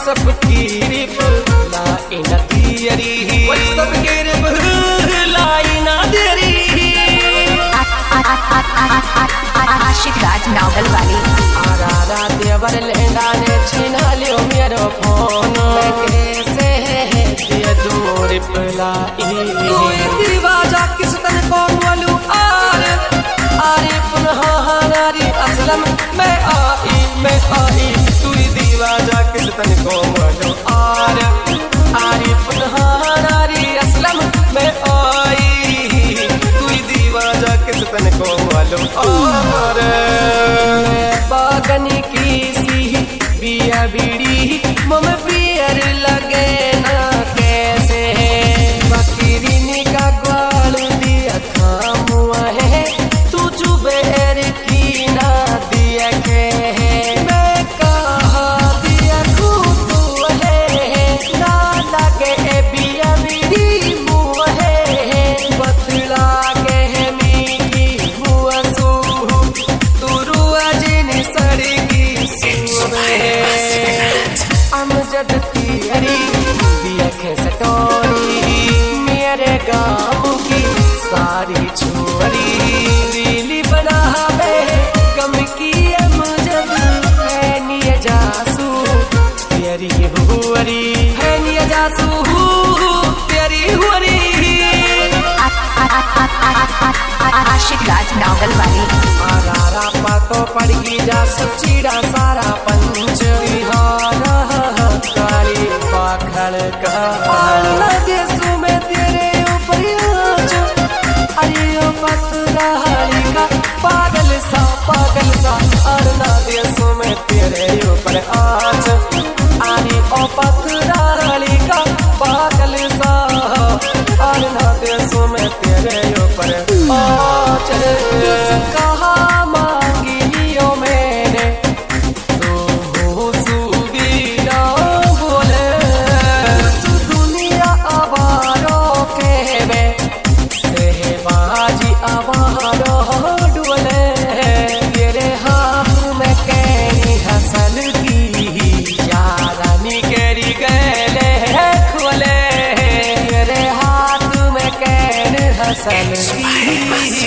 WhatsApp की reply ना तेरी, WhatsApp की रिप्लाई ना तेरी। आशिक राज नावल वाली आरा देवर लेंडा ने छीना लियो मेरो फोन, मैं कैसे दिया दूं रिप्लाई। तू दीवाजा किस तन को बोलूं आरे पुनः नारी असलम मैं आई तू दीवाजा किस तन को बोलूं आरे पुनः नारी असलम मैं आई तू दीवाजा किस तन को बोलूं और बागन की सी बिया बीड़ी मम पियर लगे ना कैसे बकरी का ग्वाल दिया खामुआ है तू जुबेर की ना दिया के मैं कहा दिया तू है ना लगे बिया बीड़ी मुँह है बतला के है मीठी मुआ सू तू रुआ जिन सड़गी अमजद तेरी दिया खे सटोरी मेरे गाँव की सारी छोरी रीली बना बे गम की अमजद है निया जासू तेरी हुरी है निया जासू तेरी हुरी। आशिक राज नावल वाली आरा पातो पड़गी जा सब चीड़ा सारा पंच बिहारा काली पाखड़ का देशों में तेरे ऊपर अरे ओ पतराली का पागल सा अरना देशों में तेरे ऊपर आज अरे ओ पतराली का पागल सा अरना देशों में तेरे ऊपर आज कहा मांगी लियो मैंने तो सूबी ना बोले दुनिया आवारों के में सहबाजी आवारों डोले तेरे हाथ में कैनी हसन की यारानी केरी गले खोले तेरे हाथ में कैन हसन की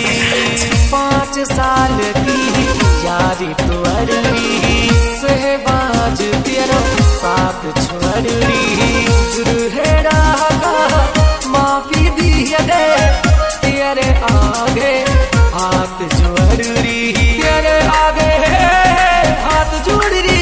5 साल की यारी तुअरी सहबाज तेरा साथ छोड़ी जुरहेड़ा का माफी दिया दे तेरे आगे हाथ जोड़ी तेरे आगे हाथ जोड़ी।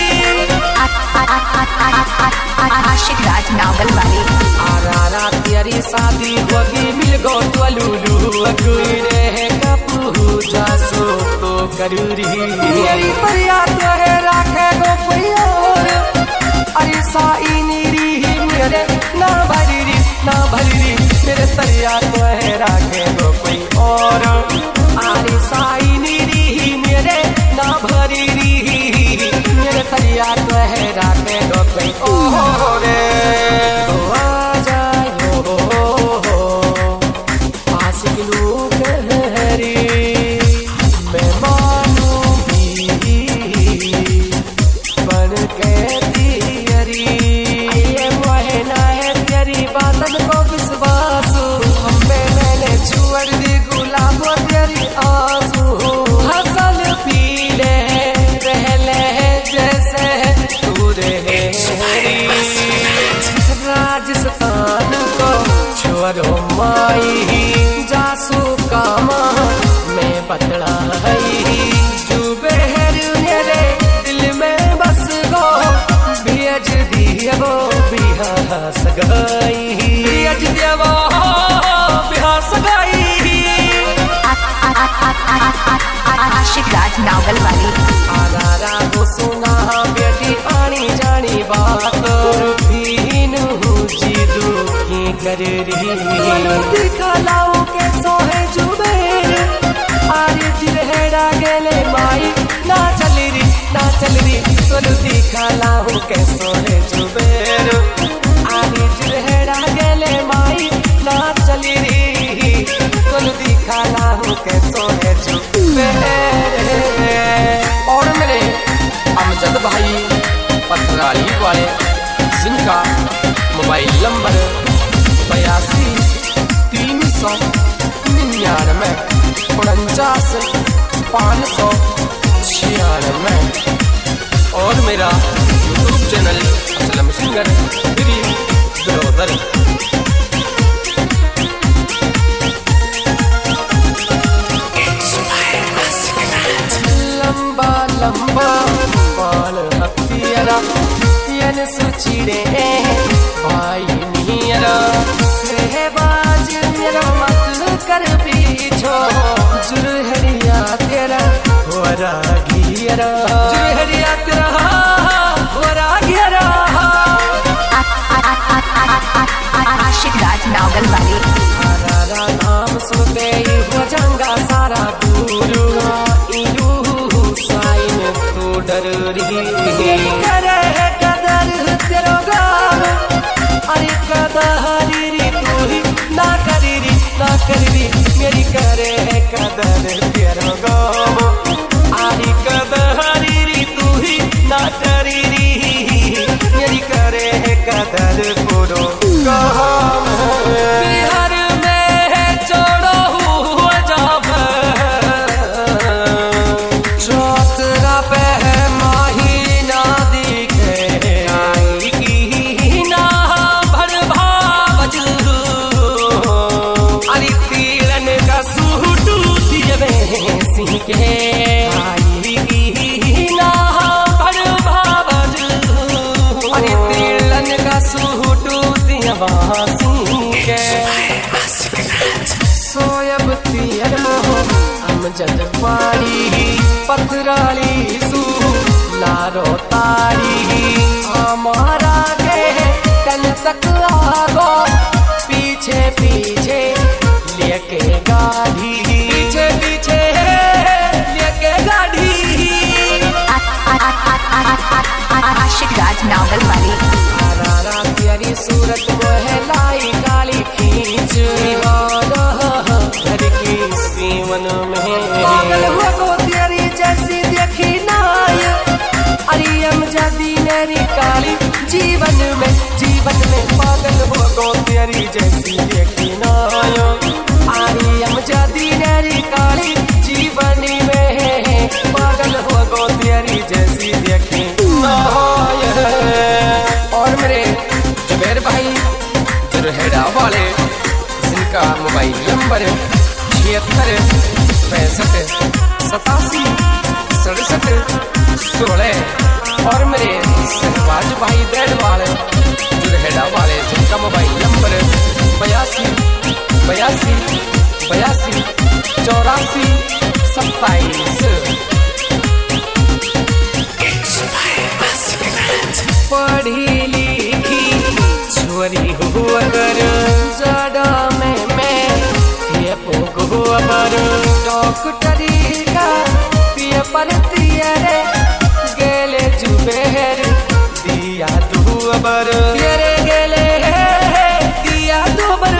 आशिक राज नावल वाली आरा तेरी शादी होगी मिल गो तो लूलू अगुई रे कपू जासो तो करूरी तेरी परिया तो है राखे गो कोई और अरे साई नीरी मेरे ना भरी मेरे परिया तो है राखे गो कोई और अरे साई नीरी मेरे ना भरी मेरे परिया तो है राखे गो कोई और तो आ जाओ आशिक लोग हरी मैं मानूंगी बन के तेरी ये मोहना है तेरी बातन को विश्वास हमें मैंने छुड़ दी गुलाब तेरी आंसू हसल पीले रहले जैसे तू रहे राजस्थान को छोड़ो माई जासू कामा मैं बतला है जुबेर मेरे दिल में बस गो भेज दिए वो बिहार सगाई भेज दिया वो बिहार सगाई। आशिक राज नावल वाली आरा वो सुना बेटी आनी जानी बात कर रही दिखा लाओ के सोहे जुबेर आरे जिरहेड़ा गेले माई ना चल री तोल दिखा लाओ के सोहे जुबेर आरे जिरहेड़ा गेले माई ना चल री तोल दिखा लाओ के सोहे जुबेर। और मेरे अमजद भाई पथराली वाले जिनका मोबाइल नंबर 82 399 49 596 और मेरा YouTube channel Aslam singer free brother. लंबा लंबा बाल हथियारा यन सुचिड़े भाई नियरा सहबाज मेरा मत कर पीछो जुरहरिया तेरा होरा घियरा जुरहरिया तेरा होरा घियरा। आशिक राज नावल वाली। हरारा नाम सुनते ही हो जाऊंगा सारा दूरू इलू साइन तो डर रही करे कदर तेरो गाम अरे कदहरी री तू ही ना करी मेरी करे कदर तेरो गाम अरे कदहरी री तू ही ना करी मेरी करे कदर करो गाम। बिहार में जोड़ो हुआ जाब चौतरा पे माही ना दिखे आई की ना भर भावज अरे तीरन का सूटू दिए सिंह के आई की ना भर भावज अरे तीरन का सूटू दिए सोयब तियर मोह अमजद पाड़ी पथराली सू लारो ताड़ी हमारा के तन तक आगो पीछे पीछे लेके गाड़ी पीछे पीछे लेके गाड़ी। आशिक राज नावल वाली। हरारा तेरी सूरत मोहे लाई काली खींच घर की सीवन में पागल हुआ को तेरी जैसी देखी नाय अरे अमजदी मेरी काली जीवन में पागल हुआ को तेरी जैसी देखी नाय अरे अमजदी मेरी काली जीवन में पागल हुआ को तेरी जैसी देखी नाय। और मेरे जुबैर भाई जुरहेड़ा वाले जिनका मोबाइल नंबर 76 65 87 67 16 और मेरे सहबाज भाई ब्रेड वाले जुरहेड़ा वाले जिनका मोबाइल नंबर 82 82 82 84 27। पढ़ी लिखी छोरी हुआ कर जड़ा में मैं ये पोग हुआ पर डॉक्टरी का पिया पर तियरे गेले जुबेर दिया दुबर तेरे गेले दिया दुबर।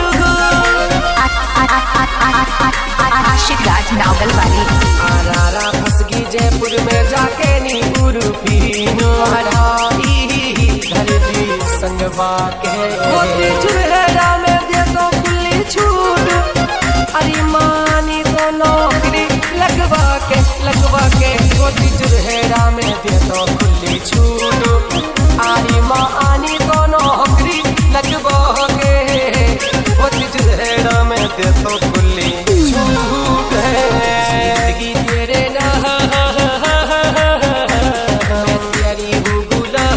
आशिक राज नावल वाली। आरारा फसगी जयपुर में जाके नी उर्फीनो घर दी संगवा के होती जुरहेड़ा में दे तो खुली छूट अरे मानी तो नौकरी लगवा के होती जुरहेड़ा में दे तो खुली छूट अरे मानी तो नौकरी लगवा के होती जुरहेड़ा में दे तो खुली छूट है जिंदगी तेरे ना मैं तेरी हूँ गुला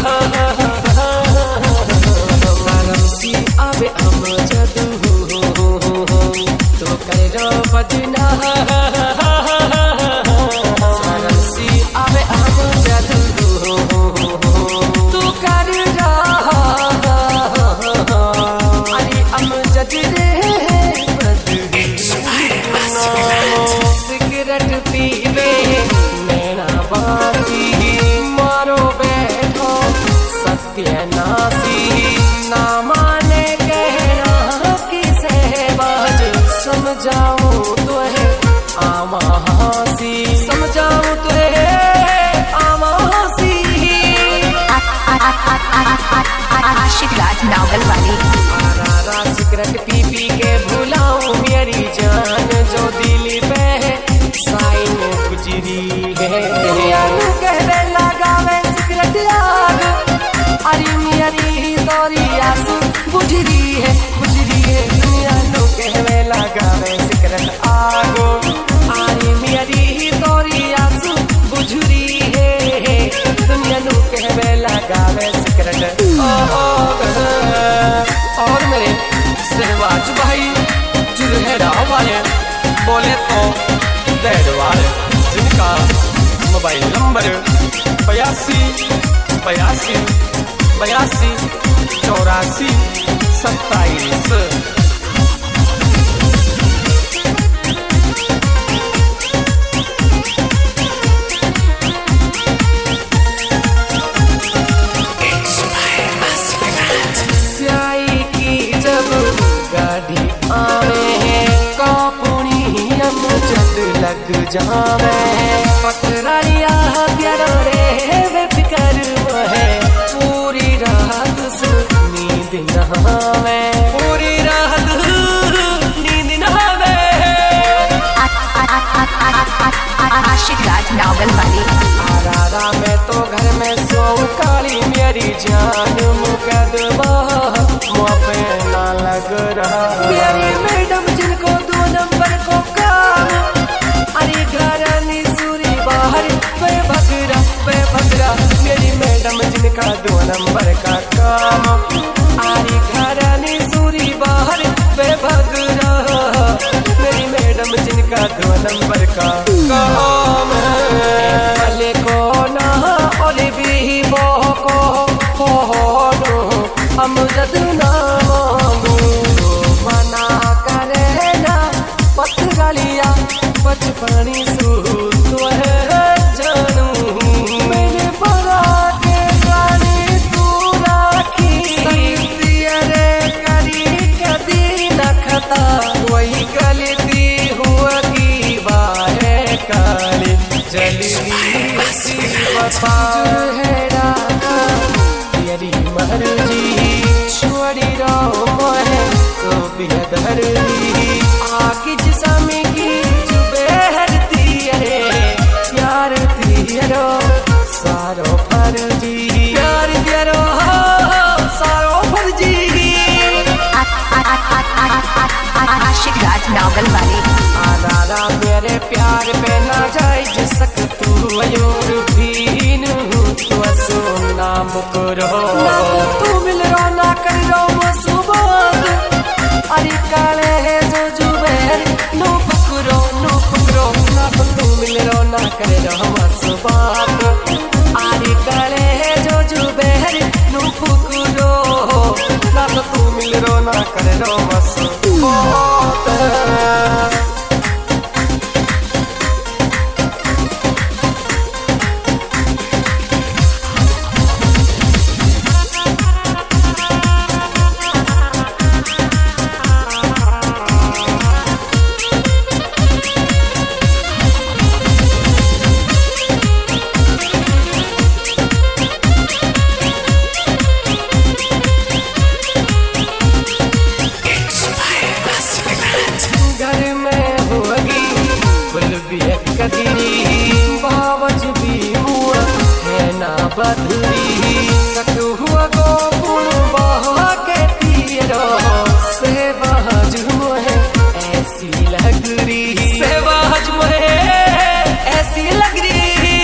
सरमसी आवे अमजद तो कर बजना सरमसी आवे अमजद तू कर अरे अमजद रे सिगरेट पीवे नैना बासी मारो बैठो सत्यानाशी ना माने कहना किसे बाज समझाऊं तो है आमा हंसी समझाऊं तो है आमा हंसी। सिगरेट पी पी के भुलाऊं मेरी जान जो दिल पे साइन गुजरी है। दुनिया नू कहने लगावे सिगरेट आग, अरे मेरी तोरी आंसू बुझरी है दुनिया नू कहने लगावे सिगरेट आग, अरे मेरी तोरी आंसू बुझरी है दुनिया नू कहने लगावे सिगरेट। और मेरे सहवाज भाई जुल्हेरा वाले बोले तो दैड वाले, जिनका मोबाइल नंबर 82 82 82 84 27। लग जावे पकड़िया प्यारा रे बेफिकर है, पूरी रात नींद नहावे, पूरी रात नींद नहावे। आशिक राज नावल वाली। आरारा में तो घर में सो काली मेरी जान मुकदमा मुँह पे ना लग रहा। मेरी मैडम जिनको 2 नंबर को काम, अरे घरानी सूरी बाहर पे भगरा मेरी मैडम जिनका 2 नंबर का काम, अरे घरानी सूरी बाहर पे भगरा मेरी मैडम जिनका 2 नंबर का काम। भले को ना और भी वो को हम जद ना मांगू, मना करे ना पत्थरिया बचपनी सूत है जानू, मैंने बड़ा के गाली तू राखी रे करी कदी न खता, वही गलती हुआ की बारे काली जल्दी बता है तेरी मर्जी छोड़ी रो मोहे तो बेदर आके जिसमें की प्यार तेरो सारो फर्जी, प्यार तेरो सारो फर्जी। आशिक राज नावल वाली। आदारा मेरे प्यार पे ना जाए जिसक तू अयोर भीन तू असो नाम करो, ना तू मिल रो ना कर रो मसूबात, अरे काले है जो जुबेर नो पकड़ो ना तू मिल रो ना कर रो मसूबात, अरे काले है जो जुबेर नो पकड़ो ना तू मिल रो ना कर रो मसूबात। बावज भी हुआ है ना बदली सक हुआ गो गुण बहा के तीरो से बाज मुहे ऐसी लग रही, से बाज मुहे ऐसी लग रही।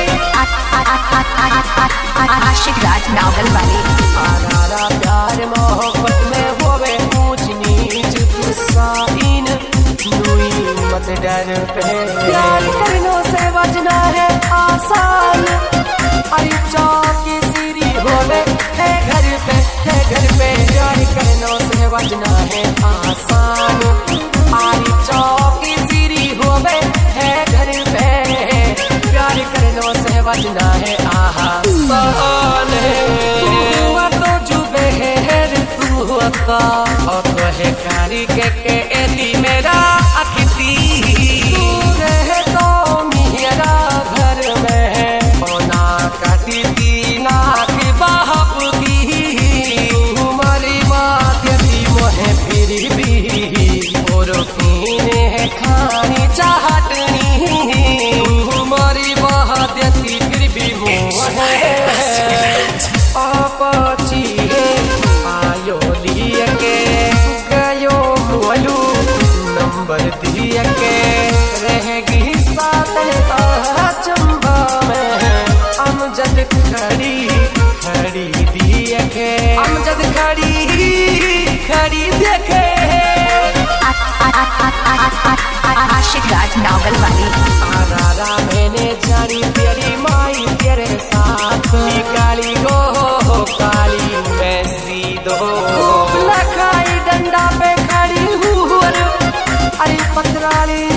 आशिक राज नावल वाली। आरारा प्यार मोहब्बत में होवे ऊंच नीच तुसाइन दुई मत डर पे, प्यार करनो से बजना है आसान, अरे चौकी सीरी होवे है घर पे प्यार करनो से बजना है आसान, अरे चौकी सीरी होवे है घर पे प्यार करनो से बजना है आसान। तू तो जुबे है तू अता और तो है कारी के एदी मेरा अखती, रहे तो मेरा घर में होना काटी तीना की बाप की, हमारी बात यदि मोहे फिर देखे अमजद खड़ी खड़ी देखे आशिक राज नावल वाली। आरारा मैंने जानी तेरी माई तेरे साथ काली गो काली पैसी दो लखाई डंडा पे खड़ी हूँ अरे पतराली